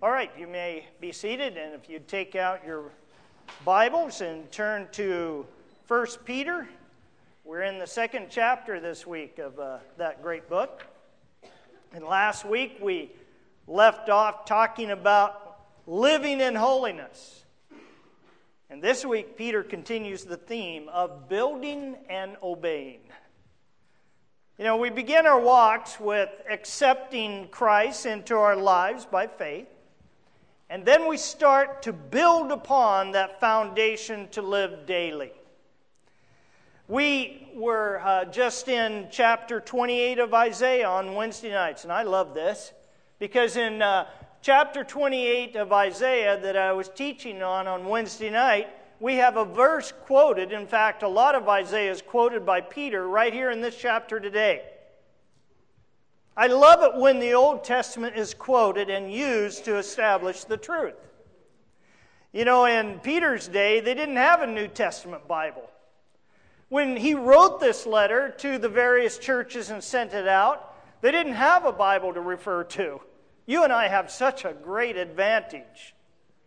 All right, you may be seated, and if you take out your Bibles and turn to 1 Peter, we're in the second chapter this week of that great book. And last week we left off talking about living in holiness. And this week Peter continues the theme of building and obeying. You know, we begin our walks with accepting Christ into our lives by faith. And then we start to build upon that foundation to live daily. We were just in chapter 28 of Isaiah on Wednesday nights, and I love this because in chapter 28 of Isaiah that I was teaching on Wednesday night, we have a verse quoted. In fact, a lot of Isaiah is quoted by Peter right here in this chapter today. I love it when the Old Testament is quoted and used to establish the truth. You know, in Peter's day, they didn't have a New Testament Bible. When he wrote this letter to the various churches and sent it out, they didn't have a Bible to refer to. You and I have such a great advantage.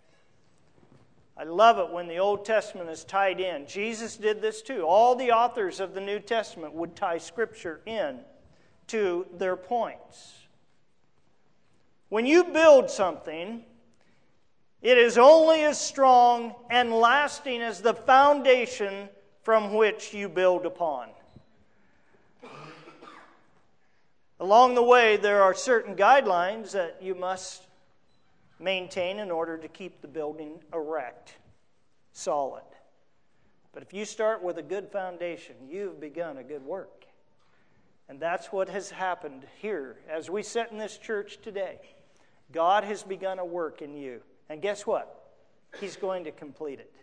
I love it when the Old Testament is tied in. Jesus did this too. All the authors of the New Testament would tie Scripture in to their points. When you build something, it is only as strong and lasting as the foundation from which you build upon. Along the way, there are certain guidelines that you must maintain in order to keep the building erect, solid. But if you start with a good foundation, you've begun a good work. And that's what has happened here. As we sit in this church today, God has begun a work in you. And guess what? He's going to complete it.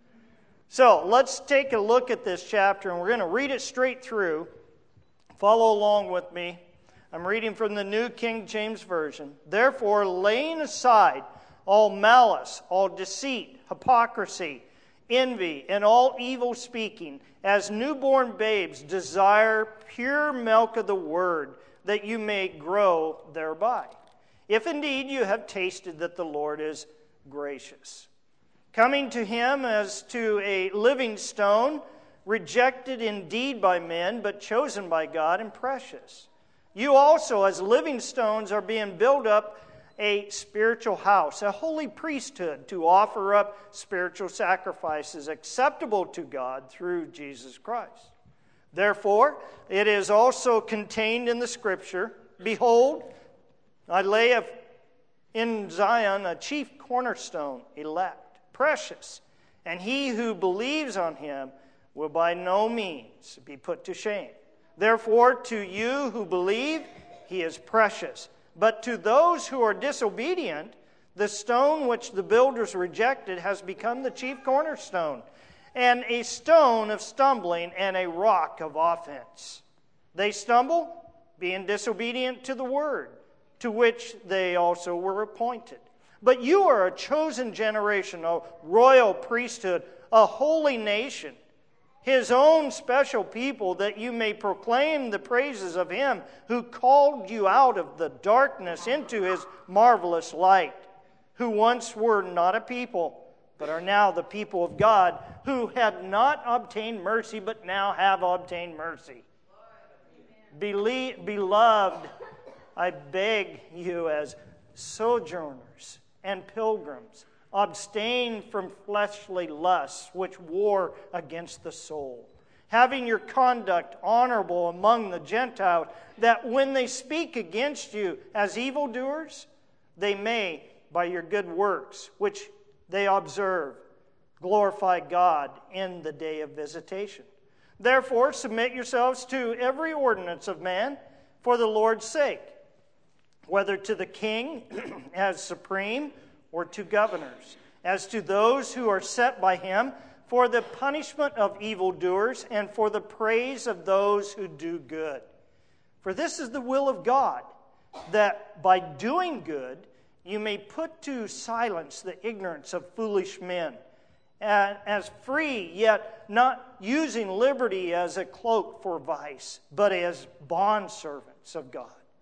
So let's take a look at this chapter, and we're going to read it straight through. Follow along with me. I'm reading from the New King James Version. Therefore, laying aside all malice, all deceit, hypocrisy, envy, and all evil speaking, as newborn babes desire pure milk of the word, that you may grow thereby, if indeed you have tasted that the Lord is gracious. Coming to him as to a living stone, rejected indeed by men, but chosen by God and precious. You also, as living stones, are being built up a spiritual house, a holy priesthood, to offer up spiritual sacrifices acceptable to God through Jesus Christ. Therefore, it is also contained in the Scripture, behold, I lay in Zion a chief cornerstone, elect, precious, and he who believes on him will by no means be put to shame. Therefore, to you who believe, he is precious. But to those who are disobedient, the stone which the builders rejected has become the chief cornerstone, and a stone of stumbling and a rock of offense. They stumble, being disobedient to the word, to which they also were appointed. But you are a chosen generation, a royal priesthood, a holy nation, his own special people, that you may proclaim the praises of him who called you out of the darkness into his marvelous light, who once were not a people, but are now the people of God, who had not obtained mercy, but now have obtained mercy. Beloved, I beg you as sojourners and pilgrims, abstain from fleshly lusts which war against the soul, having your conduct honorable among the Gentiles, that when they speak against you as evildoers, they may, by your good works, which they observe, glorify God in the day of visitation. Therefore, submit yourselves to every ordinance of man for the Lord's sake, whether to the king as supreme, or to governors, as to those who are set by him, for the punishment of evildoers and for the praise of those who do good. For this is the will of God, that by doing good you may put to silence the ignorance of foolish men, as free, yet not using liberty as a cloak for vice, but as bondservants of God.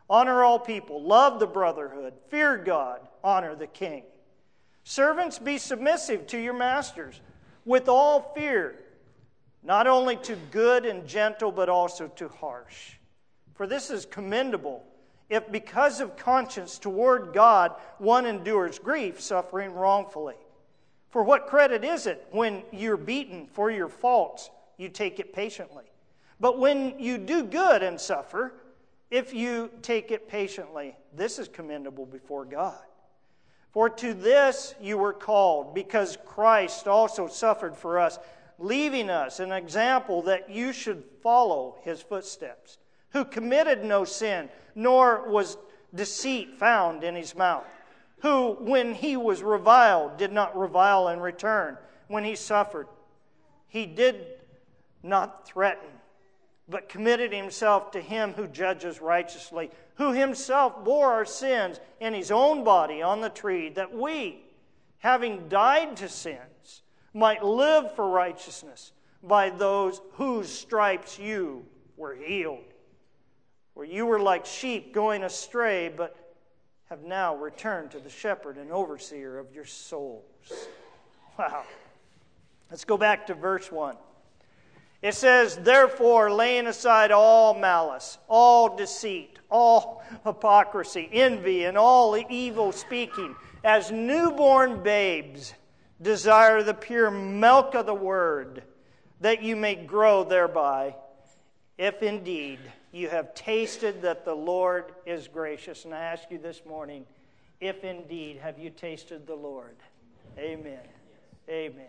Honor all people, love the brotherhood, fear God, honor the king. Servants, be submissive to your masters with all fear, not only to good and gentle, but also to harsh. For this is commendable, if because of conscience toward God one endures grief, suffering wrongfully. For what credit is it when you're beaten for your faults, you take it patiently? But when you do good and suffer, if you take it patiently, this is commendable before God. For to this you were called, because Christ also suffered for us, leaving us an example that you should follow his footsteps, who committed no sin, nor was deceit found in his mouth, who, when he was reviled, did not revile in return. When he suffered, he did not threaten, but committed himself to him who judges righteously, who himself bore our sins in his own body on the tree, that we, having died to sins, might live for righteousness, by those whose stripes you were healed. For you were like sheep going astray, but have now returned to the shepherd and overseer of your souls. Wow. Let's go back to verse 1. It says, therefore, laying aside all malice, all deceit, all hypocrisy, envy, and all evil speaking, as newborn babes, desire the pure milk of the word, that you may grow thereby, if indeed you have tasted that the Lord is gracious. And I ask you this morning, if indeed have you tasted the Lord? Amen. Amen.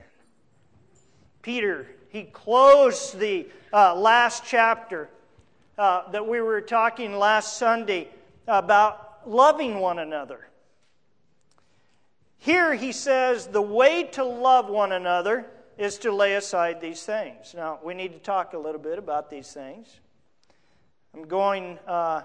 Peter, he closed the last chapter that we were talking last Sunday about loving one another. Here he says the way to love one another is to lay aside these things. Now, we need to talk a little bit about these things. I'm going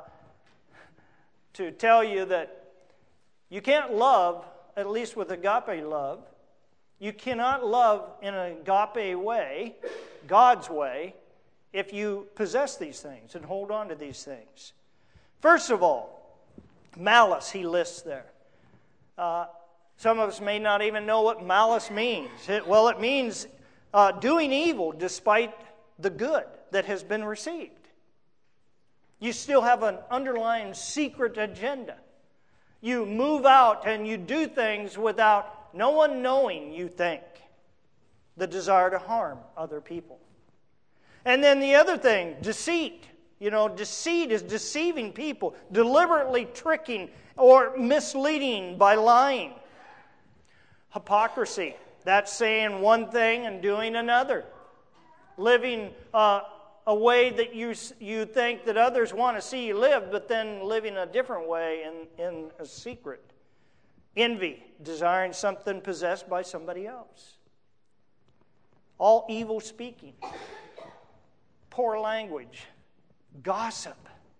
to tell you that you can't love, at least with agape love, you cannot love in an agape way, God's way, if you possess these things and hold on to these things. First of all, malice he lists there. Some of us may not even know what malice means. It means doing evil despite the good that has been received. You still have an underlying secret agenda. You move out and you do things without no one knowing, you think. The desire to harm other people. And then the other thing, deceit. Deceit is deceiving people, deliberately tricking or misleading by lying. Hypocrisy, that's saying one thing and doing another. Living a way that you think that others want to see you live, but then living a different way in a secret. Envy, desiring something possessed by somebody else. All evil speaking. Poor language. Gossip.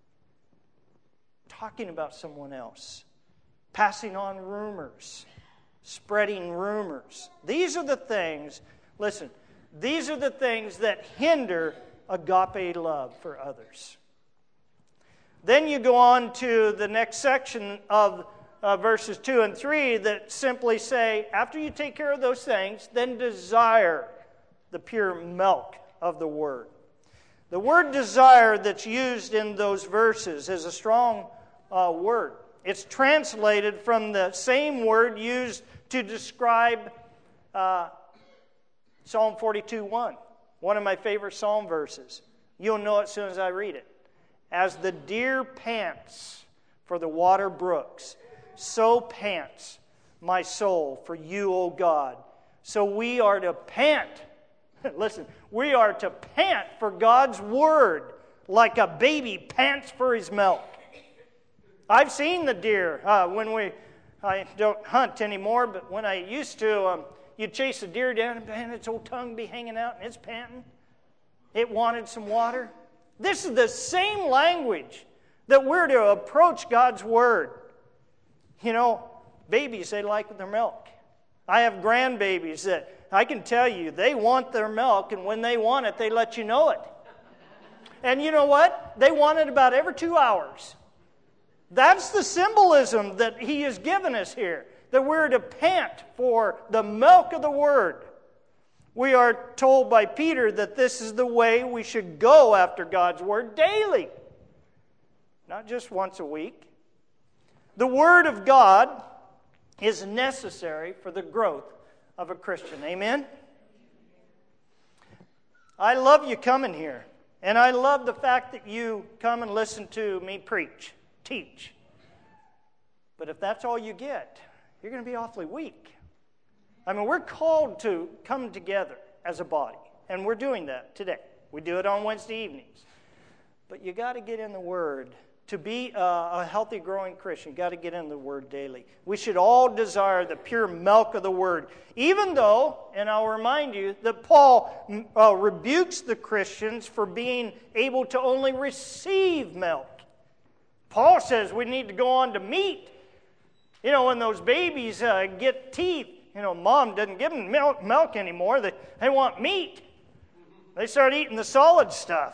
Talking about someone else. Passing on rumors. Spreading rumors. These are the things, listen, these are the things that hinder agape love for others. Then you go on to the next section of verses 2 and 3 that simply say, after you take care of those things, then desire the pure milk of the Word. The word desire that's used in those verses is a strong word. It's translated from the same word used to describe Psalm 42:1, one of my favorite psalm verses. You'll know it as soon as I read it. As the deer pants for the water brooks, so pants my soul for you, O God. So we are to pant. Listen, we are to pant for God's Word like a baby pants for his milk. I've seen the deer I don't hunt anymore, but when I used to, you'd chase a deer down and its old tongue be hanging out and it's panting. It wanted some water. This is the same language that we're to approach God's Word. Babies, they like their milk. I have grandbabies that I can tell you, they want their milk, and when they want it, they let you know it. And you know what? They want it about every 2 hours. That's the symbolism that he has given us here, that we're to pant for the milk of the Word. We are told by Peter that this is the way we should go after God's Word daily, not just once a week. The Word of God is necessary for the growth of a Christian. Amen? I love you coming here, and I love the fact that you come and listen to me teach. But if that's all you get, you're going to be awfully weak. I mean, we're called to come together as a body, and we're doing that today. We do it on Wednesday evenings. But you got to get in the Word. To be a healthy, growing Christian, you got to get in the Word daily. We should all desire the pure milk of the Word. Even though, and I'll remind you, that Paul rebukes the Christians for being able to only receive milk. Paul says we need to go on to meat. You know, when those babies get teeth, you know, mom doesn't give them milk anymore. They want meat. They start eating the solid stuff.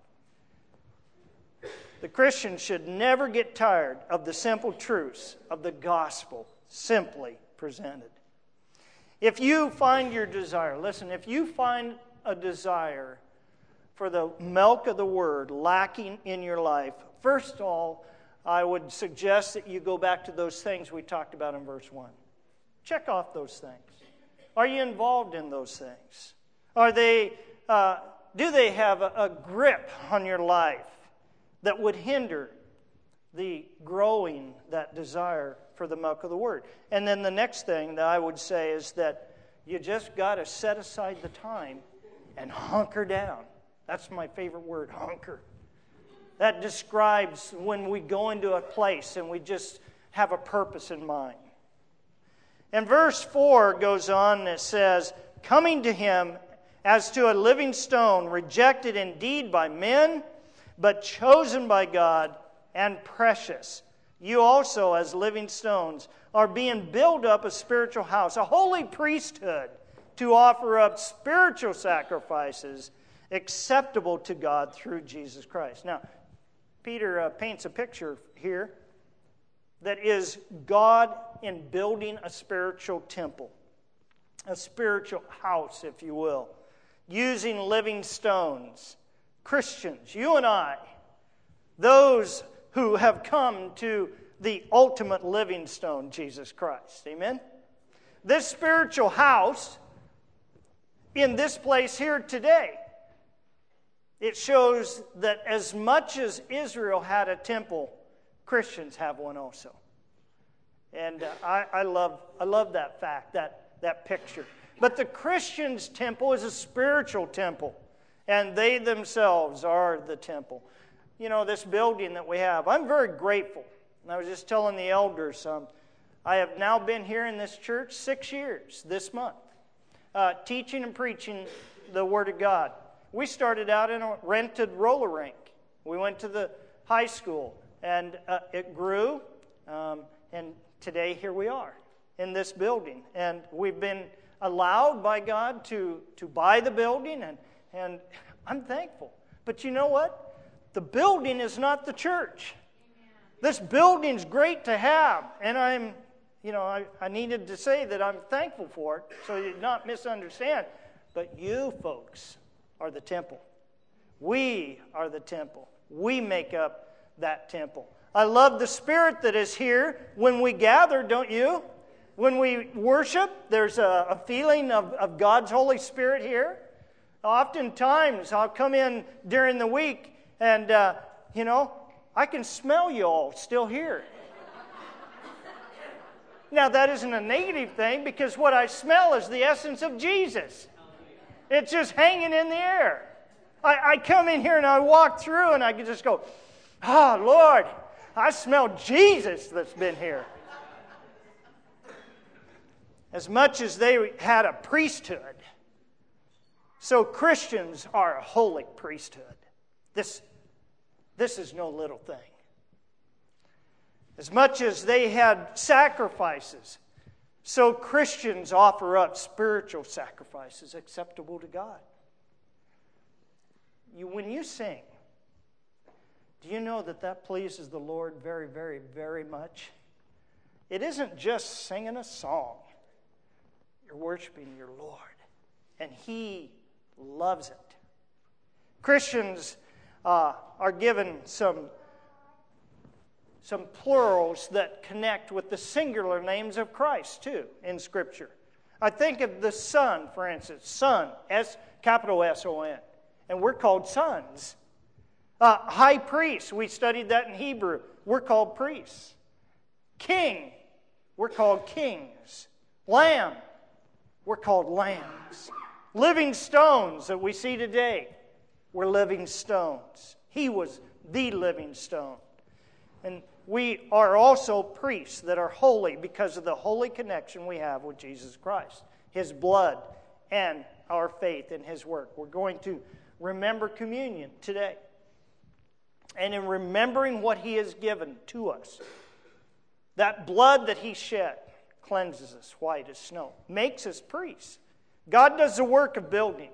The Christian should never get tired of the simple truths of the gospel simply presented. If you find your desire, listen, if you find a desire for the milk of the Word lacking in your life, first of all, I would suggest that you go back to those things we talked about in verse 1. Check off those things. Are you involved in those things? Do they have a grip on your life that would hinder the growing, that desire for the milk of the Word? And then the next thing that I would say is that you just got to set aside the time and hunker down. That's my favorite word, hunker. That describes when we go into a place and we just have a purpose in mind. And verse 4 goes on and it says, coming to him as to a living stone, rejected indeed by men, but chosen by God and precious. You also, as living stones, are being built up a spiritual house, a holy priesthood, to offer up spiritual sacrifices acceptable to God through Jesus Christ. Now, Peter paints a picture here that is God in building a spiritual temple, a spiritual house, if you will, using living stones. Christians, you and I, those who have come to the ultimate living stone, Jesus Christ. Amen? This spiritual house in this place here today, it shows that as much as Israel had a temple, Christians have one also. And I love that fact, that picture. But the Christian's temple is a spiritual temple, and they themselves are the temple. You know, this building that we have, I'm very grateful. And I was just telling the elders, I have now been here in this church 6 years this month, teaching and preaching the Word of God. We started out in a rented roller rink. We went to the high school, and it grew, and today here we are in this building. And we've been allowed by God to buy the building, and I'm thankful. But you know what? The building is not the church. This building's great to have, and I needed to say that I'm thankful for it, so you not misunderstand. But you folks are the temple. We are the temple. We make up that temple. I love the spirit that is here when we gather, don't you? When we worship, there's a feeling of God's Holy Spirit here. Oftentimes, I'll come in during the week and, I can smell you all still here. Now, that isn't a negative thing because what I smell is the essence of Jesus. It's just hanging in the air. I come in here and I walk through and I can just go, Lord, I smell Jesus that's been here. As much as they had a priesthood, so Christians are a holy priesthood. This is no little thing. As much as they had sacrifices, so Christians offer up spiritual sacrifices acceptable to God. When you sing, Do you know that that pleases the Lord very, very, very much? It isn't just singing a song. You're worshiping your Lord, and He loves it. Christians are given some plurals that connect with the singular names of Christ, too, in Scripture. I think of the Son, for instance. Son, capital S-O-N. And we're called sons. High priest, we studied that in Hebrew. We're called priests. King, we're called kings. Lamb, we're called lambs. Living stones that we see today, we're living stones. He was the living stone. And we are also priests that are holy because of the holy connection we have with Jesus Christ, His blood, and our faith in His work. We're going to remember communion today. And in remembering what He has given to us, that blood that He shed cleanses us white as snow, makes us priests. God does the work of building.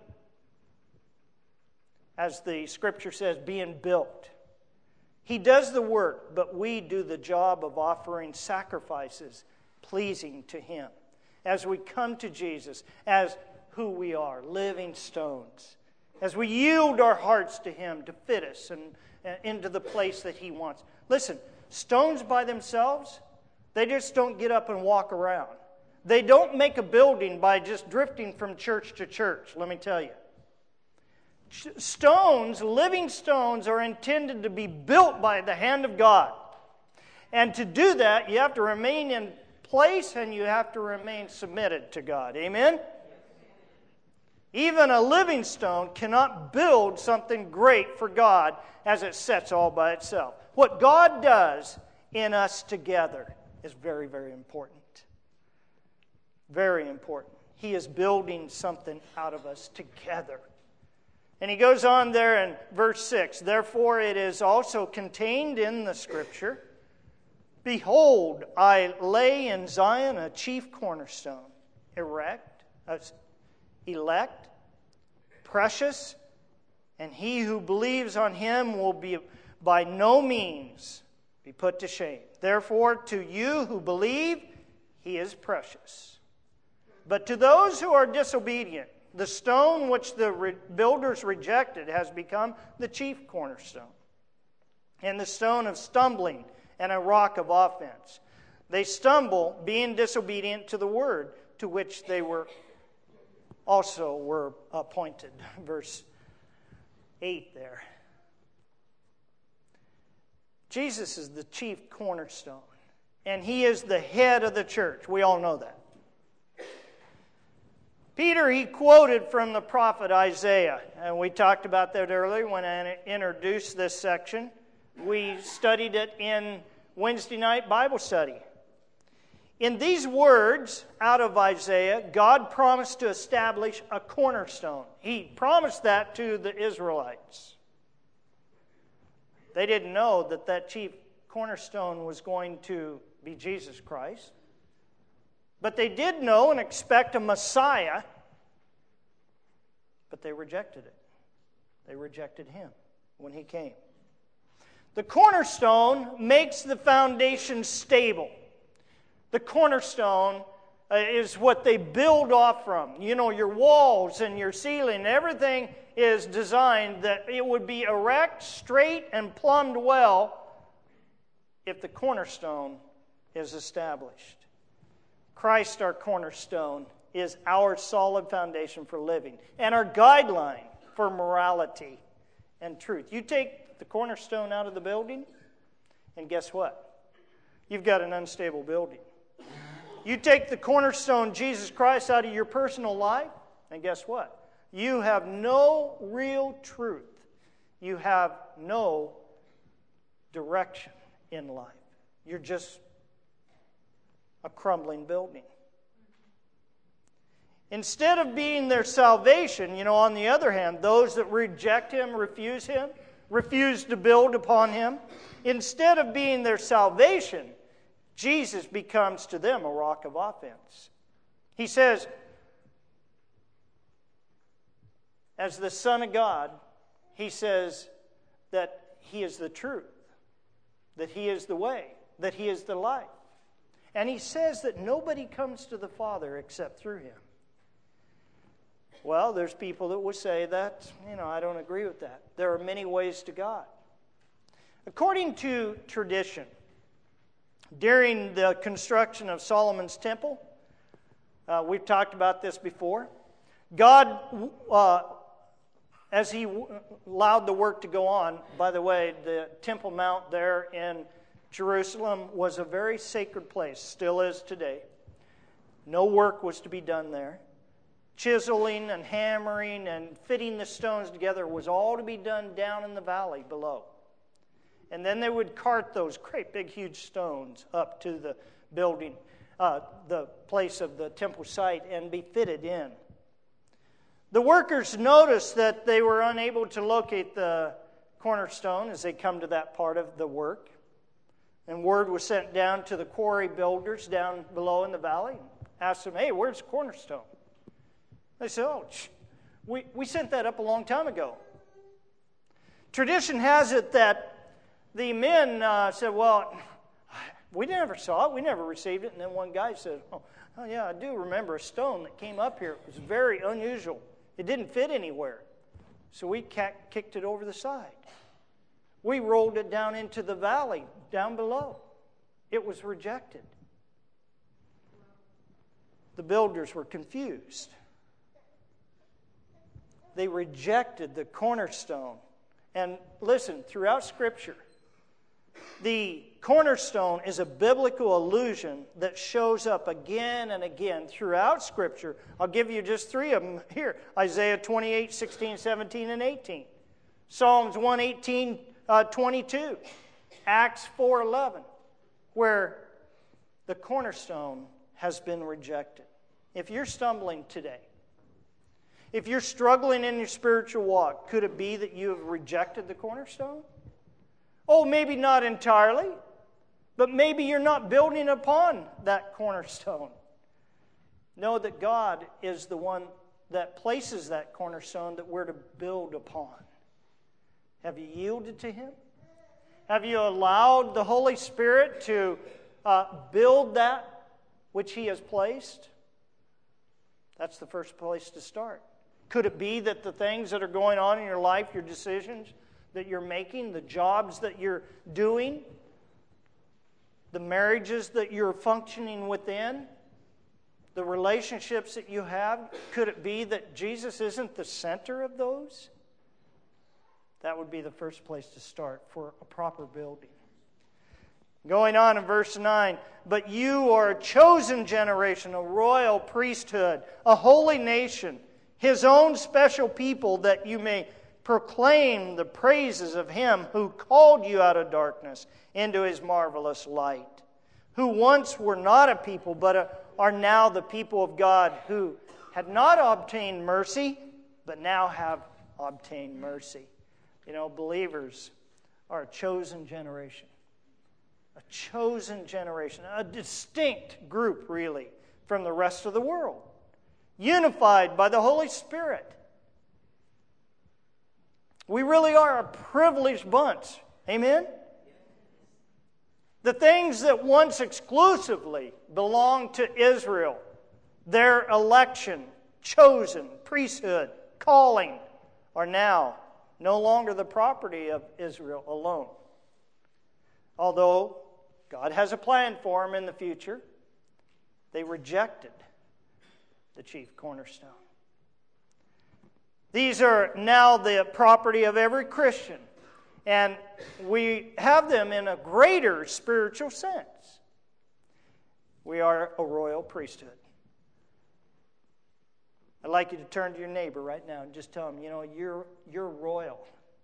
As the Scripture says, being built. He does the work, but we do the job of offering sacrifices pleasing to Him. As we come to Jesus as who we are, living stones. As we yield our hearts to Him to fit us and into the place that He wants. Listen, stones by themselves, they just don't get up and walk around. They don't make a building by just drifting from church to church, let me tell you. Stones, living stones, are intended to be built by the hand of God. And to do that, you have to remain in place and you have to remain submitted to God. Amen? Even a living stone cannot build something great for God as it sits all by itself. What God does in us together is very, very important. Very important. He is building something out of us together. And he goes on there in verse 6, therefore it is also contained in the Scripture, behold, I lay in Zion a chief cornerstone, elect, precious, and he who believes on Him will be by no means be put to shame. Therefore, to you who believe, He is precious. But to those who are disobedient, the stone which the builders rejected has become the chief cornerstone, and the stone of stumbling and a rock of offense. They stumble, being disobedient to the word to which they were appointed. Verse 8 there. Jesus is the chief cornerstone, and He is the head of the church. We all know that. Peter, he quoted from the prophet Isaiah, and we talked about that earlier when I introduced this section. We studied it in Wednesday night Bible study. In these words out of Isaiah, God promised to establish a cornerstone. He promised that to the Israelites. They didn't know that that chief cornerstone was going to be Jesus Christ. But they did know and expect a Messiah, but they rejected it. They rejected Him when He came. The cornerstone makes the foundation stable. The cornerstone is what they build off from. You know, your walls and your ceiling, everything is designed that it would be erect, straight, and plumbed well if the cornerstone is established. Christ, our cornerstone, is our solid foundation for living and our guideline for morality and truth. You take the cornerstone out of the building, and guess what? You've got an unstable building. You take the cornerstone, Jesus Christ, out of your personal life, and guess what? You have no real truth. You have no direction in life. You're just a crumbling building. Instead of being their salvation, on the other hand, those that reject Him, refuse to build upon Him, instead of being their salvation, Jesus becomes to them a rock of offense. He says, as the Son of God, He says that He is the truth, that He is the way, that He is the life. And He says that nobody comes to the Father except through Him. Well, there's people that will say that, I don't agree with that. There are many ways to God. According to tradition, during the construction of Solomon's temple, we've talked about this before, God, as He allowed the work to go on, by the way, the Temple Mount there in Jerusalem was a very sacred place, still is today. No work was to be done there. Chiseling and hammering and fitting the stones together was all to be done down in the valley below. And then they would cart those great big huge stones up to the building, the place of the temple site, and be fitted in. The workers noticed that they were unable to locate the cornerstone as they come to that part of the work. And word was sent down to the quarry builders down below in the valley and asked them, hey, where's the cornerstone? They said, we sent that up a long time ago. Tradition has it that the men said, well, we never saw it. We never received it. And then one guy said, oh yeah, I do remember a stone that came up here. It was very unusual. It didn't fit anywhere. So we kicked it over the side. We rolled it down into the valley down below. It was rejected. The builders were confused. They rejected the cornerstone. And listen, throughout Scripture, the cornerstone is a biblical allusion that shows up again and again throughout Scripture. I'll give you just three of them here. Isaiah 28, 16, 17, and 18. Psalms 118, 22. Acts 4:11, where the cornerstone has been rejected. If you're stumbling today, if you're struggling in your spiritual walk, could it be that you have rejected the cornerstone? Oh, maybe not entirely, but maybe you're not building upon that cornerstone. Know that God is the one that places that cornerstone that we're to build upon. Have you yielded to Him? Have you allowed the Holy Spirit to build that which He has placed? That's the first place to start. Could it be that the things that are going on in your life, your decisions that you're making, the jobs that you're doing, the marriages that you're functioning within, the relationships that you have, could it be that Jesus isn't the center of those? That would be the first place to start for a proper building. Going on in verse 9, but you are a chosen generation, a royal priesthood, a holy nation, His own special people, that you may proclaim the praises of Him who called you out of darkness into His marvelous light, who once were not a people, but are now the people of God, who had not obtained mercy, but now have obtained mercy. You know, believers are a chosen generation. A chosen generation. A distinct group, really, from the rest of the world. Unified by the Holy Spirit. We really are a privileged bunch. Amen? The things that once exclusively belonged to Israel, their election, chosen, priesthood, calling, are now no longer the property of Israel alone. Although God has a plan for them in the future, they rejected the chief cornerstone. These are now the property of every Christian, and we have them in a greater spiritual sense. We are a royal priesthood. I'd like you to turn to your neighbor right now and just tell him, you're royal.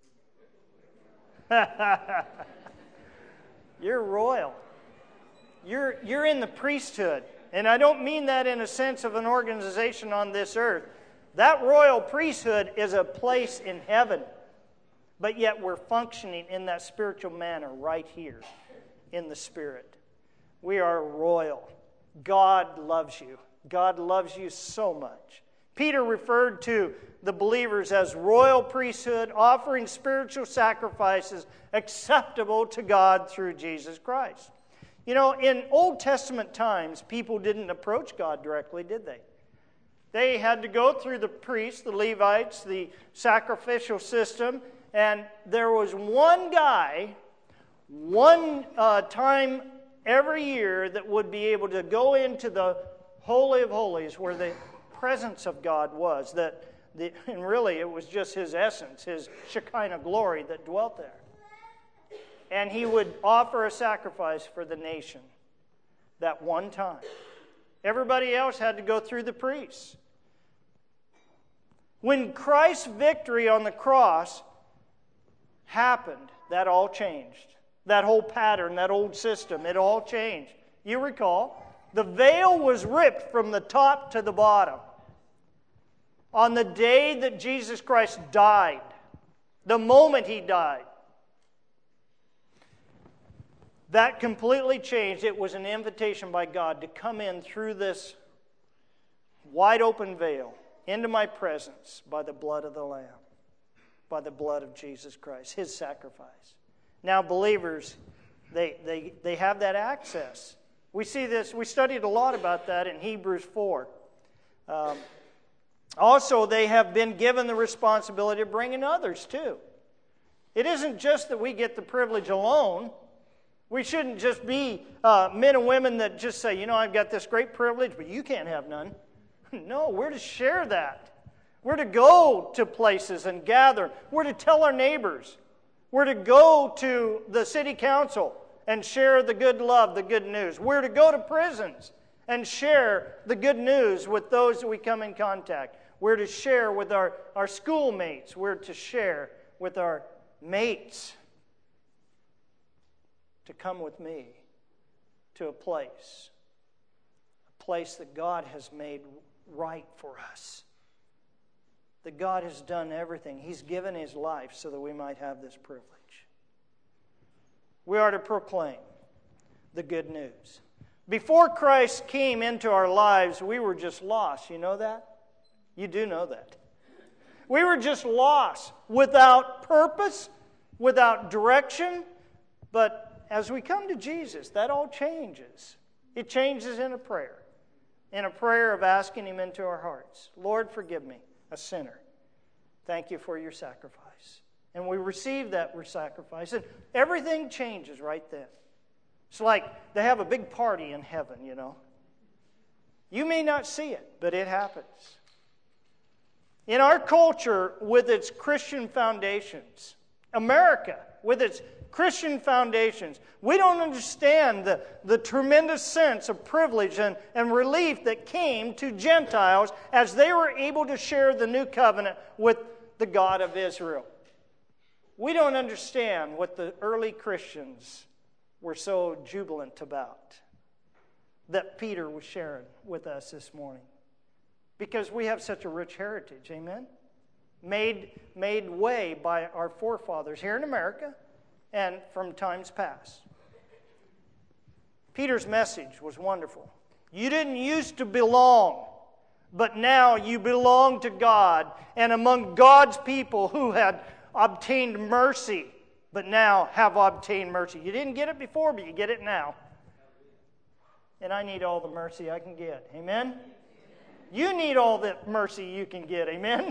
You're royal. You're in the priesthood. And I don't mean that in a sense of an organization on this earth. That royal priesthood is a place in heaven. But yet we're functioning in that spiritual manner right here in the Spirit. We are royal. God loves you. God loves you so much. Peter referred to the believers as royal priesthood, offering spiritual sacrifices acceptable to God through Jesus Christ. You know, in Old Testament times, people didn't approach God directly, did they? They had to go through the priests, the Levites, the sacrificial system, and there was one guy, one time every year that would be able to go into the Holy of Holies where the presence of God was. And really, it was just His essence, His Shekinah glory that dwelt there. And He would offer a sacrifice for the nation that one time. Everybody else had to go through the priests. When Christ's victory on the cross happened, that all changed. That whole pattern, that old system, it all changed. You recall, the veil was ripped from the top to the bottom. On the day that Jesus Christ died, the moment He died, that completely changed. It was an invitation by God to come in through this wide open veil into my presence by the blood of the Lamb, by the blood of Jesus Christ, His sacrifice. Now believers, they have that access. We see this, we studied a lot about that in Hebrews 4. Also, they have been given the responsibility of bringing others too. It isn't just that we get the privilege alone. We shouldn't just be men and women that just say, you know, I've got this great privilege, but you can't have none. No, we're to share that. We're to go to places and gather. We're to tell our neighbors. We're to go to the city council and share the good love, the good news. We're to go to prisons and share the good news with those that we come in contact. We're to share with our schoolmates. We're to share with our mates. To come with me to a place that God has made right for us. That God has done everything. He's given His life so that we might have this privilege. We are to proclaim the good news. Before Christ came into our lives, we were just lost. You know that? You do know that. We were just lost, without purpose, without direction. But as we come to Jesus, that all changes. It changes in a prayer of asking Him into our hearts. Lord, forgive me, a sinner. Thank You for Your sacrifice. And we receive that sacrifice, and everything changes right then. It's like they have a big party in heaven, you know. You may not see it, but it happens. In our culture, with its Christian foundations, America, with its Christian foundations, we don't understand the tremendous sense of privilege and relief that came to Gentiles as they were able to share the new covenant with the God of Israel. We don't understand what the early Christians were so jubilant about that Peter was sharing with us this morning. Because we have such a rich heritage, amen? Made way by our forefathers here in America and from times past. Peter's message was wonderful. You didn't used to belong, but now you belong to God and among God's people who had obtained mercy, but now have obtained mercy. You didn't get it before, but you get it now. And I need all the mercy I can get. Amen? You need all the mercy you can get. Amen?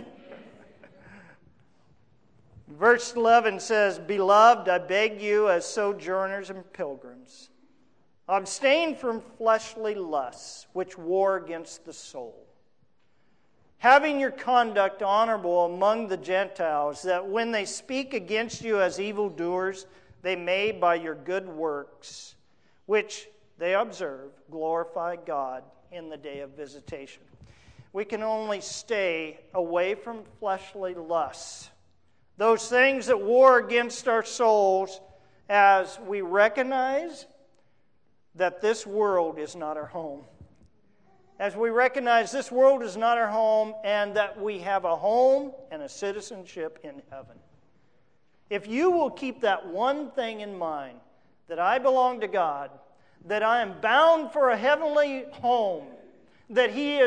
Verse 11 says, Beloved, I beg you as sojourners and pilgrims, abstain from fleshly lusts which war against the soul, having your conduct honorable among the Gentiles, that when they speak against you as evildoers, they may by your good works, which they observe, glorify God in the day of visitation. We can only stay away from fleshly lusts, those things that war against our souls, as we recognize that this world is not our home. As we recognize this world is not our home and that we have a home and a citizenship in heaven. If you will keep that one thing in mind, that I belong to God, that I am bound for a heavenly home, that He is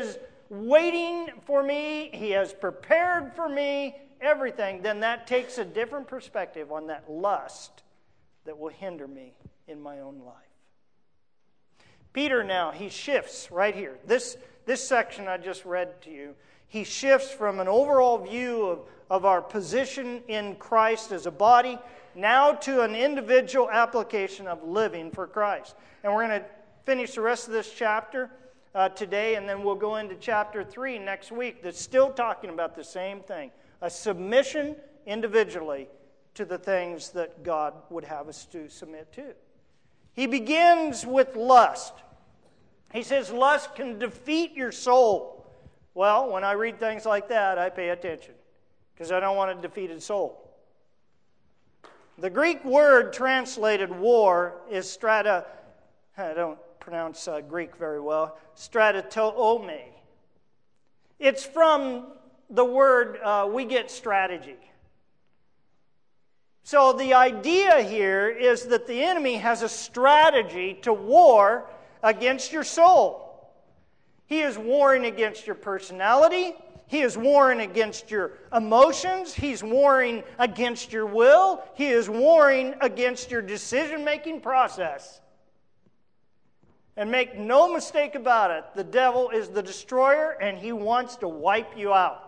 waiting for me. He has prepared for me everything. Then that takes a different perspective on that lust that will hinder me in my own life. Peter now, he shifts right here. This section I just read to you, he shifts from an overall view of our position in Christ as a body now to an individual application of living for Christ. And we're going to finish the rest of this chapter today, and then we'll go into chapter 3 next week that's still talking about the same thing, a submission individually to the things that God would have us to submit to. He begins with lust. He says lust can defeat your soul. Well, when I read things like that, I pay attention because I don't want a defeated soul. The Greek word translated war is strata. I don't pronounce Greek very well. Stratotome. It's from the word we get strategy. So the idea here is that the enemy has a strategy to war against your soul. He is warring against your personality. He is warring against your emotions. He's warring against your will. He is warring against your decision-making process. And make no mistake about it, the devil is the destroyer and he wants to wipe you out.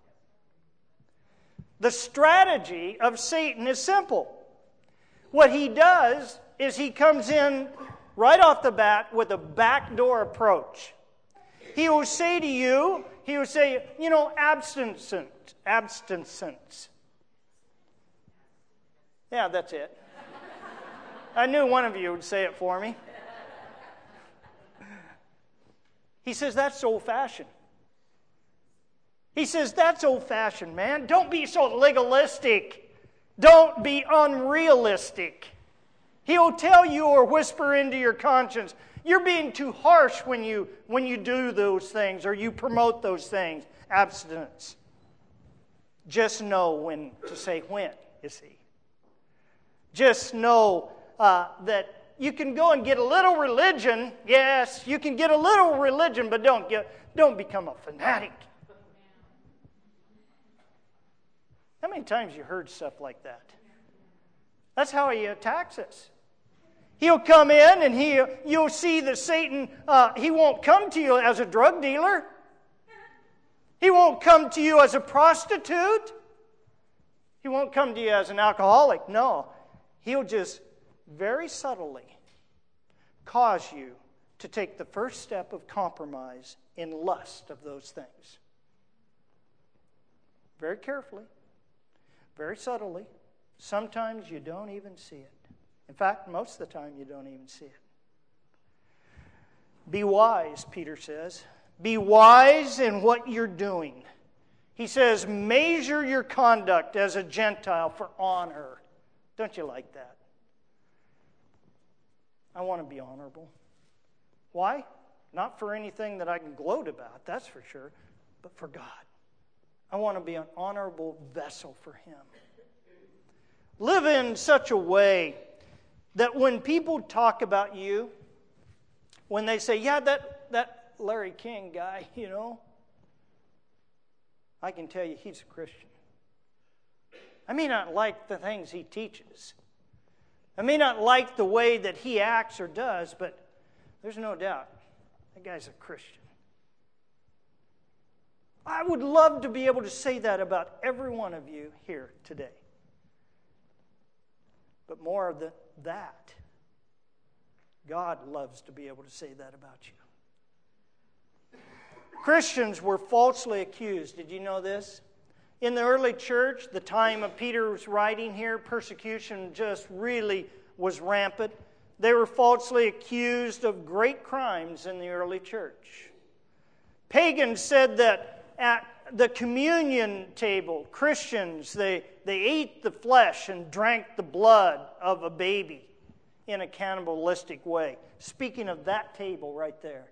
The strategy of Satan is simple. What he does is he comes in right off the bat with a backdoor approach. He will say to you, abstinence. Yeah, that's it. I knew one of you would say it for me. He says, that's old-fashioned. He says, that's old-fashioned, man. Don't be so legalistic. Don't be unrealistic. He'll tell you or whisper into your conscience, you're being too harsh when you do those things or you promote those things. Abstinence. Just know when to say when, you see. Just know that you can go and get a little religion. Yes, you can get a little religion, but don't become a fanatic. How many times you heard stuff like that? That's how he attacks us. He'll come in and you'll see that Satan, he won't come to you as a drug dealer. He won't come to you as a prostitute. He won't come to you as an alcoholic. No, he'll just very subtly cause you to take the first step of compromise in lust of those things. Very carefully, very subtly. Sometimes you don't even see it. In fact, most of the time you don't even see it. Be wise, Peter says. Be wise in what you're doing. He says, measure your conduct as a Gentile for honor. Don't you like that? I want to be honorable. Why? Not for anything that I can gloat about, that's for sure, but for God. I want to be an honorable vessel for Him. Live in such a way that when people talk about you, when they say, yeah, that Larry King guy, I can tell you he's a Christian. I may not like the things he teaches. I may not like the way that he acts or does, but there's no doubt that guy's a Christian. I would love to be able to say that about every one of you here today. But more than that, God loves to be able to say that about you. Christians were falsely accused. Did you know this? In the early church, the time of Peter's writing here, persecution just really was rampant. They were falsely accused of great crimes in the early church. Pagans said that at the communion table, Christians, they ate the flesh and drank the blood of a baby in a cannibalistic way. Speaking of that table right there.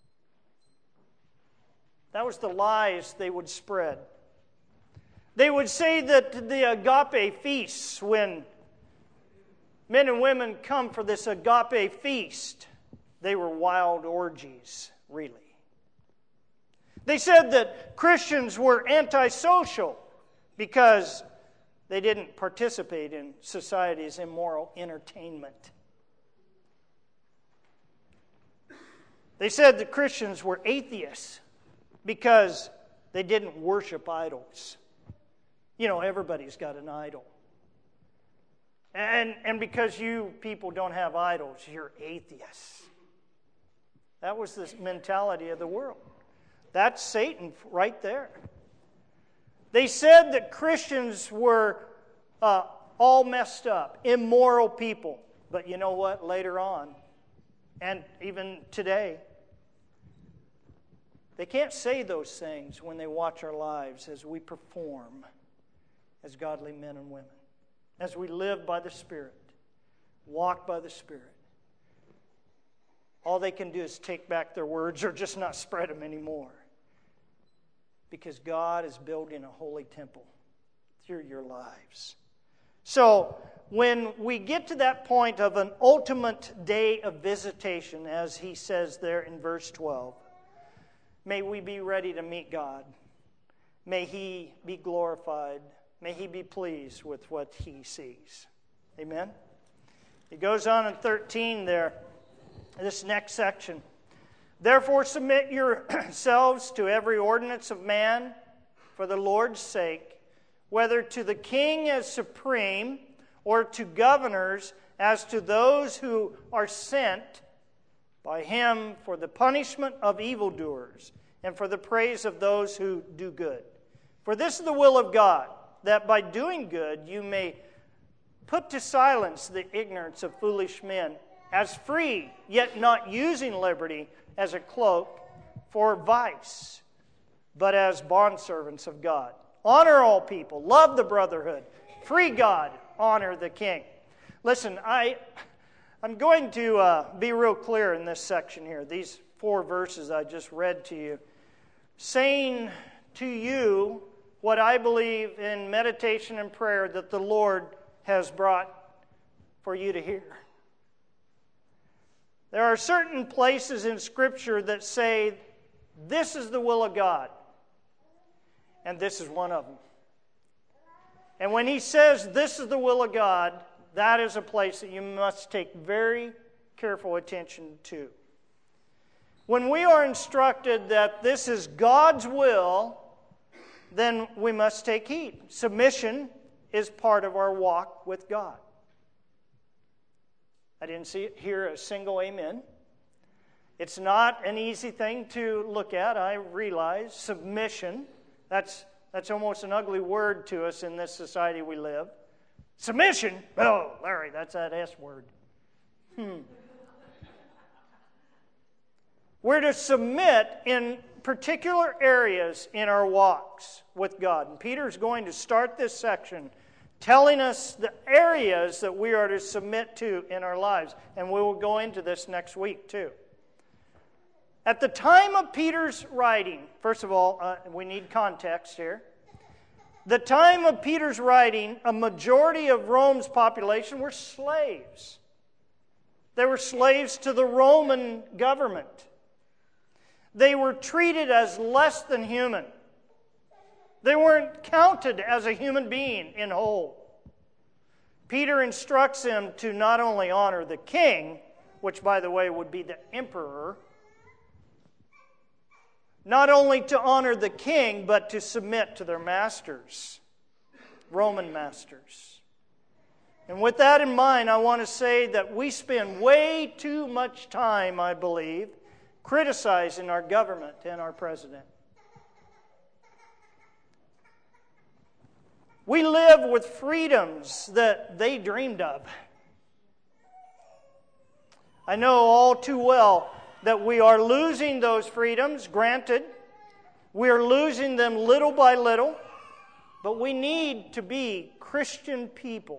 That was the lies they would spread. They would say that the agape feasts, when men and women come for this agape feast, they were wild orgies, really. They said that Christians were antisocial because they didn't participate in society's immoral entertainment. They said that Christians were atheists because they didn't worship idols. You know, everybody's got an idol. And because you people don't have idols, you're atheists. That was the mentality of the world. That's Satan right there. They said that Christians were all messed up, immoral people. But you know what? Later on, and even today, they can't say those things when they watch our lives as we perform as godly men and women, as we live by the Spirit, walk by the Spirit. All they can do is take back their words or just not spread them anymore. Because God is building a holy temple through your lives. So, when we get to that point of an ultimate day of visitation, as he says there in verse 12, may we be ready to meet God. May He be glorified. May He be pleased with what He sees. Amen? He goes on in 13 there, this next section. Therefore submit yourselves to every ordinance of man for the Lord's sake, whether to the king as supreme, or to governors as to those who are sent by him for the punishment of evildoers, and for the praise of those who do good. For this is the will of God, that by doing good you may put to silence the ignorance of foolish men, as free, yet not using liberty as a cloak for vice, but as bondservants of God. Honor all people, love the brotherhood, free God, honor the king. Listen, I'm going to be real clear in this section here. These 4 verses I just read to you, saying to you what I believe in meditation and prayer that the Lord has brought for you to hear. There are certain places in Scripture that say, this is the will of God. And this is one of them. And when he says, this is the will of God, that is a place that you must take very careful attention to. When we are instructed that this is God's will, then we must take heed. Submission is part of our walk with God. I didn't hear a single amen. It's not an easy thing to look at, I realize. Submission, that's almost an ugly word to us in this society we live. Submission? Oh, Larry, that's that S word. We're to submit in particular areas in our walks with God. And Peter's going to start this section telling us the areas that we are to submit to in our lives. And we will go into this next week too. At the time of Peter's writing, first of all, we need context here. The time of Peter's writing, a majority of Rome's population were slaves. They were slaves to the Roman government. They were treated as less than human. They weren't counted as a human being in whole. Peter instructs them to not only honor the king, which, by the way, would be the emperor, not only to honor the king, but to submit to their masters, Roman masters. And with that in mind, I want to say that we spend way too much time, I believe, criticizing our government and our president. We live with freedoms that they dreamed of. I know all too well that we are losing those freedoms, granted. We are losing them little by little. But we need to be Christian people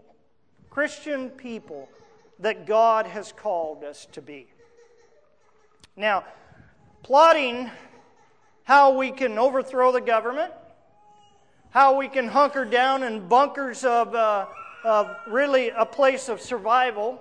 that God has called us to be. Now, plotting how we can overthrow the government, how we can hunker down in bunkers of really a place of survival,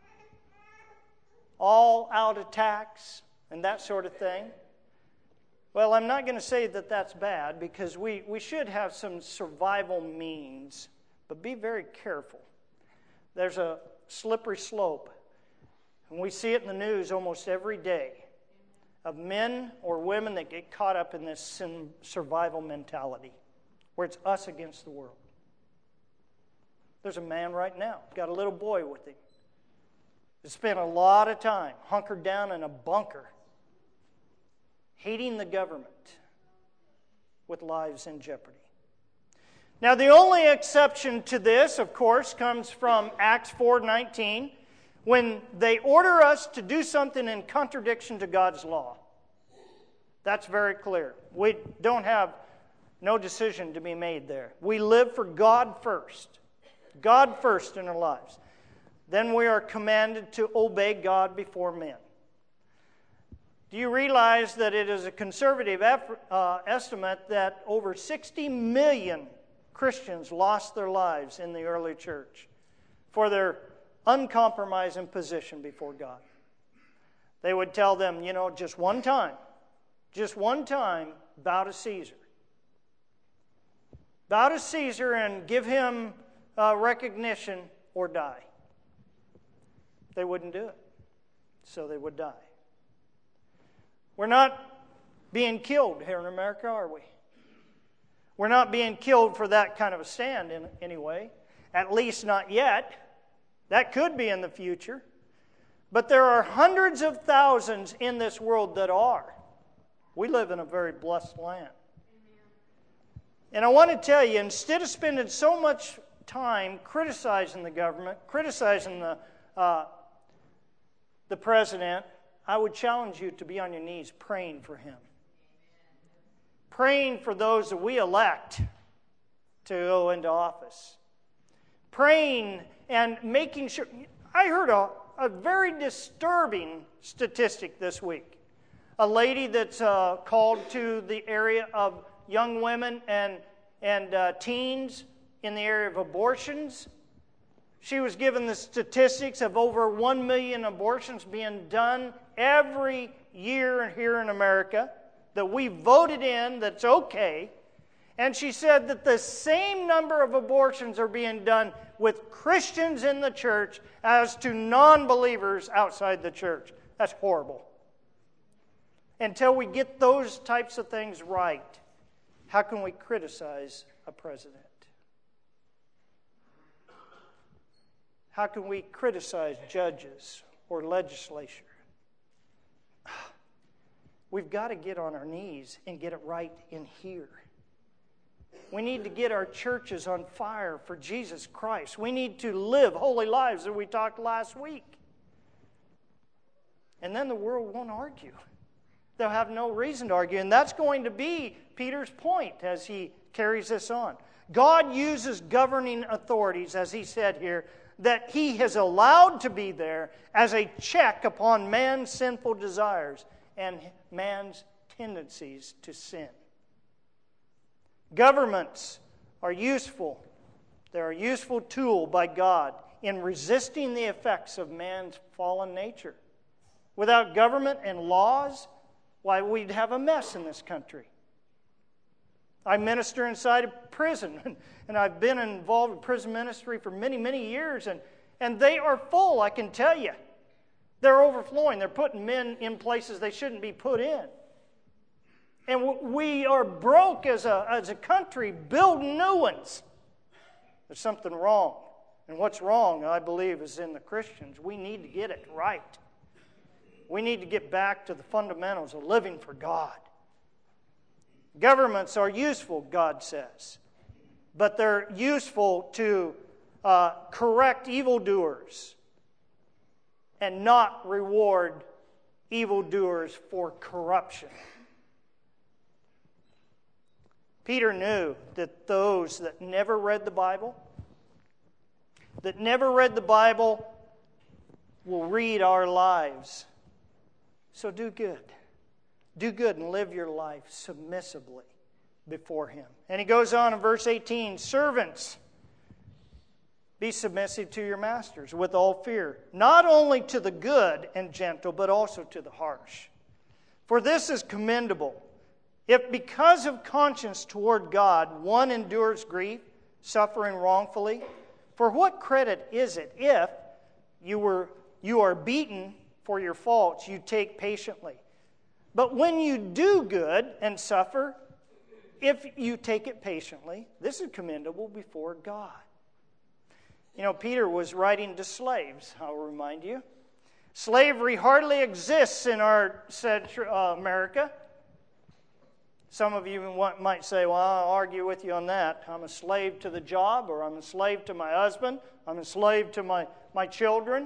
all-out attacks and that sort of thing. Well, I'm not going to say that that's bad, because we should have some survival means, but be very careful. There's a slippery slope, and we see it in the news almost every day, of men or women that get caught up in this survival mentality, where it's us against the world. There's a man right now, got a little boy with him, that spent a lot of time hunkered down in a bunker, hating the government, with lives in jeopardy. Now, the only exception to this, of course, comes from Acts 4:19, when they order us to do something in contradiction to God's law. That's very clear. We don't have no decision to be made there. We live for God first. God first in our lives. Then we are commanded to obey God before men. Do you realize that it is a conservative estimate that over 60 million Christians lost their lives in the early church for their uncompromising position before God? They would tell them, just one time, bow to Caesar. Bow to Caesar and give him recognition or die. They wouldn't do it, so they would die. We're not being killed here in America, are we? We're not being killed for that kind of a stand in any way. At least not yet. That could be in the future. But there are hundreds of thousands in this world that are. We live in a very blessed land. And I want to tell you, instead of spending so much time criticizing the government, criticizing the president, I would challenge you to be on your knees praying for him. Praying for those that we elect to go into office. Praying and making sure. I heard a very disturbing statistic this week. A lady that's called to the area of young women and teens in the area of abortions. She was given the statistics of over 1 million abortions being done every year here in America that we voted in that's okay. And she said that the same number of abortions are being done with Christians in the church as to non-believers outside the church. That's horrible. Until we get those types of things right, how can we criticize a president? How can we criticize judges or legislature? We've got to get on our knees and get it right in here. We need to get our churches on fire for Jesus Christ. We need to live holy lives that we talked last week. And then the world won't argue. They'll have no reason to argue. And that's going to be Peter's point as he carries this on. God uses governing authorities, as he said here, that he has allowed to be there as a check upon man's sinful desires and man's tendencies to sin. Governments are useful. They're a useful tool by God in resisting the effects of man's fallen nature. Without government and laws, why, we'd have a mess in this country. I minister inside a prison, and I've been involved in prison ministry for many, many years, and they are full, I can tell you. They're overflowing. They're putting men in places they shouldn't be put in. And we are broke as a country building new ones. There's something wrong. And what's wrong, I believe, is in the Christians. We need to get it right. We need to get back to the fundamentals of living for God. Governments are useful, God says, but they're useful to correct evildoers and not reward evildoers for corruption. Peter knew that those that never read the Bible, will read our lives. So do good. Do good and live your life submissively before Him. And he goes on in verse 18, servants, be submissive to your masters with all fear, not only to the good and gentle, but also to the harsh. For this is commendable. If because of conscience toward God one endures grief, suffering wrongfully, for what credit is it if you are beaten for your faults, you take patiently? But when you do good and suffer, if you take it patiently, this is commendable before God. You know, Peter was writing to slaves, I'll remind you. Slavery hardly exists in our America. Some of you might say, well, I'll argue with you on that. I'm a slave to the job, or I'm a slave to my husband. I'm a slave to my children.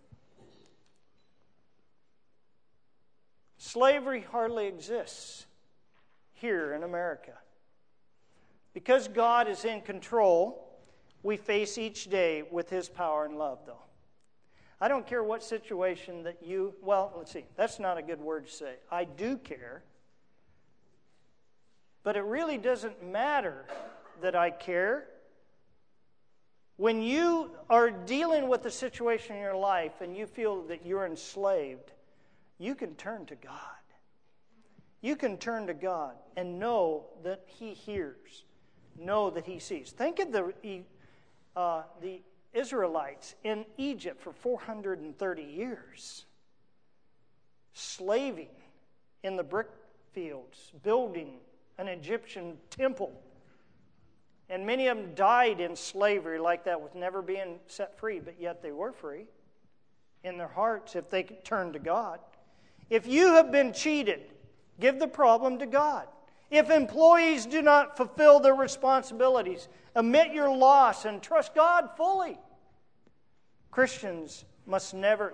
Slavery hardly exists here in America. Because God is in control, we face each day with His power and love, though. I don't care what situation that let's see, that's not a good word to say. I do care. But it really doesn't matter that I care. When you are dealing with a situation in your life and you feel that you're enslaved, you can turn to God. You can turn to God and know that He hears, know that He sees. Think of the Israelites in Egypt for 430 years, slaving in the brick fields, building an Egyptian temple. And many of them died in slavery like that with never being set free, but yet they were free in their hearts if they could turn to God. If you have been cheated, give the problem to God. If employees do not fulfill their responsibilities, admit your loss and trust God fully. Christians must never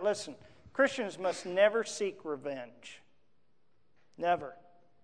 seek revenge. Never.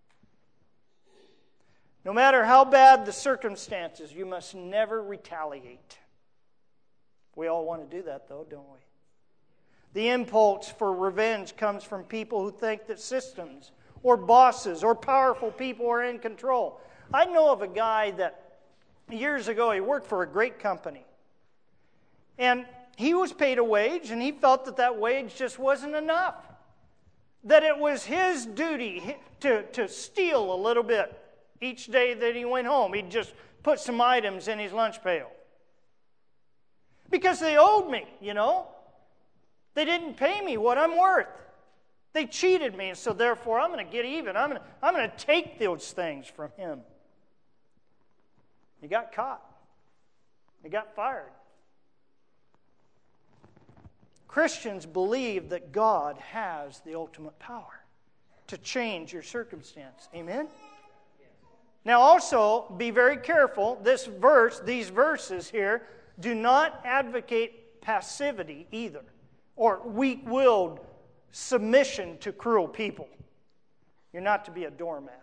No matter how bad the circumstances, you must never retaliate. We all want to do that, though, don't we? The impulse for revenge comes from people who think that systems or bosses or powerful people are in control. I know of a guy that years ago, he worked for a great company. And he was paid a wage, and he felt that that wage just wasn't enough. That it was his duty to steal a little bit. Each day that he went home, he'd just put some items in his lunch pail. Because they owed me, you know. They didn't pay me what I'm worth. They cheated me, and so therefore I'm going to get even. I'm going to take those things from him. He got caught. He got fired. Christians believe that God has the ultimate power to change your circumstance. Amen? Now also, be very careful. These verses here do not advocate passivity either, or weak-willed submission to cruel people. You're not to be a doormat.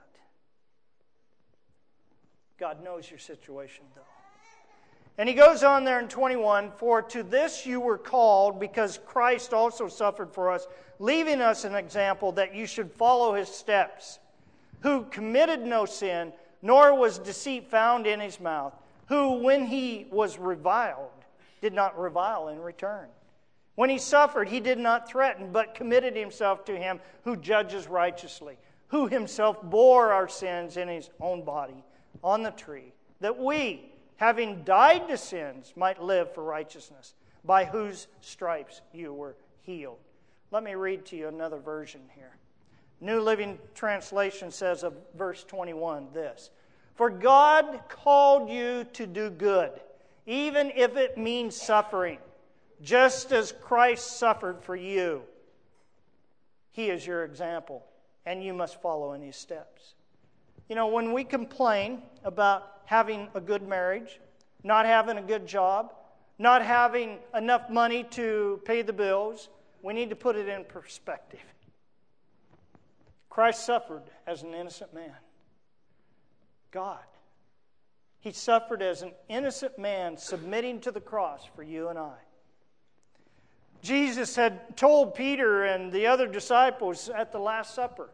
God knows your situation, though. And he goes on there in 21, for to this you were called, because Christ also suffered for us, leaving us an example that you should follow His steps, who committed no sin, nor was deceit found in His mouth, who, when He was reviled, did not revile in return. When He suffered, He did not threaten, but committed Himself to Him who judges righteously, who Himself bore our sins in His own body on the tree, that we, having died to sins, might live for righteousness, by whose stripes you were healed. Let me read to you another version here. New Living Translation says of verse 21 this: for God called you to do good, even if it means suffering, just as Christ suffered for you. He is your example, and you must follow in His steps. You know, when we complain about having a good marriage, not having a good job, not having enough money to pay the bills, we need to put it in perspective. Christ suffered as an innocent man. God. He suffered as an innocent man, submitting to the cross for you and I. Jesus had told Peter and the other disciples at the Last Supper,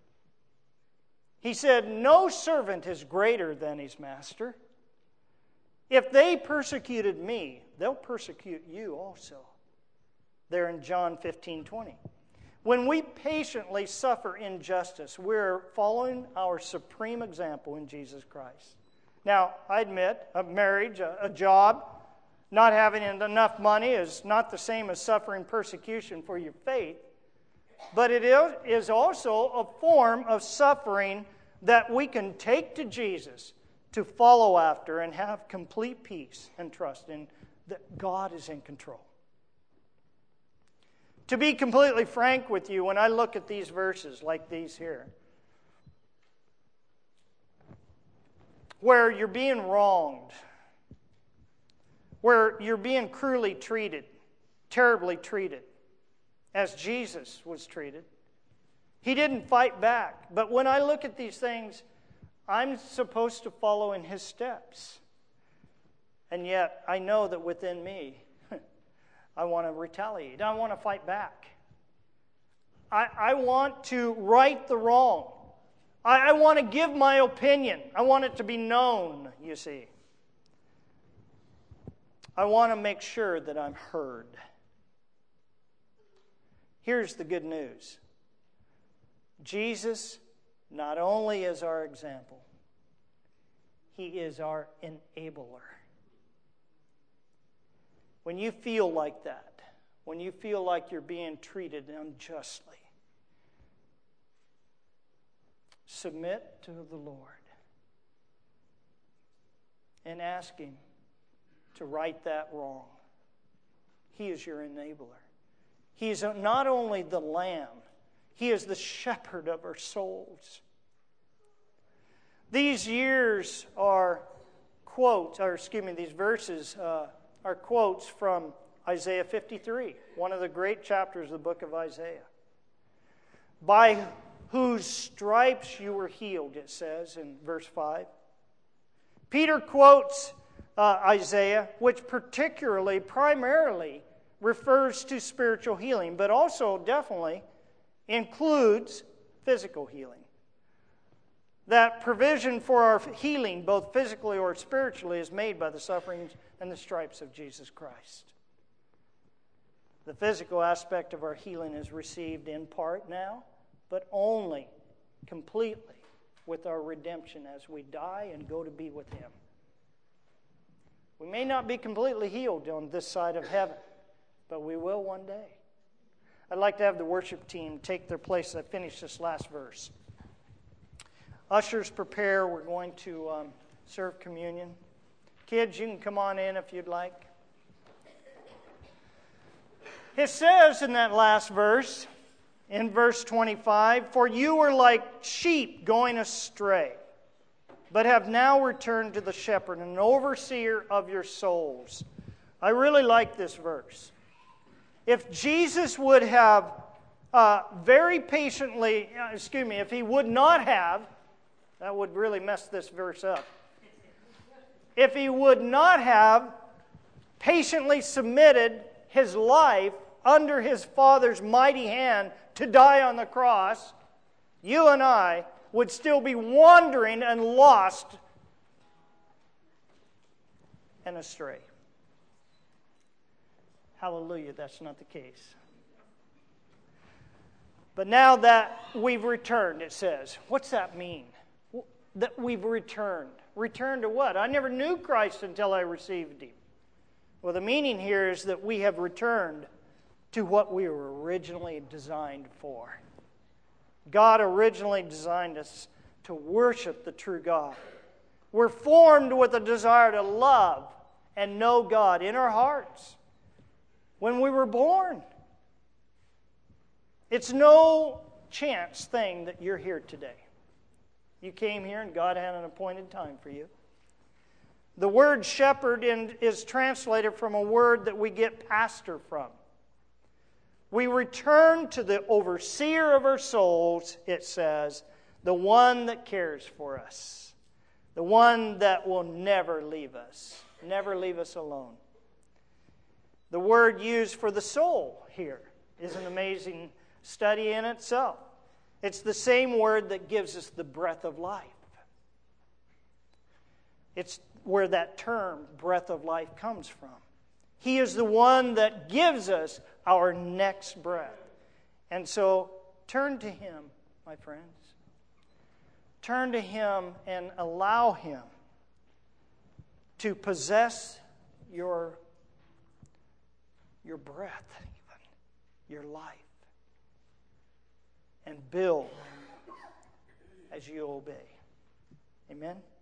He said, no servant is greater than his master. If they persecuted me, they'll persecute you also. There in John 15:20. When we patiently suffer injustice, we're following our supreme example in Jesus Christ. Now, I admit, a marriage, a job, not having enough money is not the same as suffering persecution for your faith, but it is also a form of suffering that we can take to Jesus to follow after and have complete peace and trust in that God is in control. To be completely frank with you, when I look at these verses like these here, where you're being wronged, where you're being cruelly treated, terribly treated, as Jesus was treated, He didn't fight back. But when I look at these things, I'm supposed to follow in His steps. And yet, I know that within me, I want to retaliate. I want to fight back. I want to right the wrong. I want to give my opinion. I want it to be known, you see. I want to make sure that I'm heard. Here's the good news. Jesus not only is our example, He is our enabler. When you feel like that, when you feel like you're being treated unjustly, submit to the Lord and ask Him to right that wrong. He is your enabler. He is not only the Lamb, He is the shepherd of our souls. These years are these verses are quotes from Isaiah 53, one of the great chapters of the book of Isaiah. By whose stripes you were healed, it says in verse 5. Peter quotes Isaiah, which primarily refers to spiritual healing, but also definitely includes physical healing. That provision for our healing, both physically or spiritually, is made by the sufferings and the stripes of Jesus Christ. The physical aspect of our healing is received in part now, but only completely with our redemption as we die and go to be with Him. We may not be completely healed on this side of heaven, but we will one day. I'd like to have the worship team take their place as I finish this last verse. Ushers, prepare. We're going to serve communion. Kids, you can come on in if you'd like. It says in that last verse, in verse 25, "For you were like sheep going astray, but have now returned to the shepherd and overseer of your souls." I really like this verse. If Jesus would have if He would not have, that would really mess this verse up. If He would not have patiently submitted His life under His Father's mighty hand to die on the cross, you and I would still be wandering and lost and astray. Hallelujah, that's not the case. But now that we've returned, it says, what's that mean? That we've returned. Returned to what? I never knew Christ until I received Him. Well, the meaning here is that we have returned to what we were originally designed for. God originally designed us to worship the true God. We're formed with a desire to love and know God in our hearts when we were born. It's no chance thing that you're here today. You came here and God had an appointed time for you. The word shepherd is translated from a word that we get pastor from. We return to the overseer of our souls, it says, the one that cares for us, the one that will never leave us alone. The word used for the soul here is an amazing study in itself. It's the same word that gives us the breath of life. It's where that term, breath of life, comes from. He is the one that gives us our next breath. And so turn to Him, my friends. Turn to Him and allow Him to possess your breath, even your life, and build as you obey. Amen?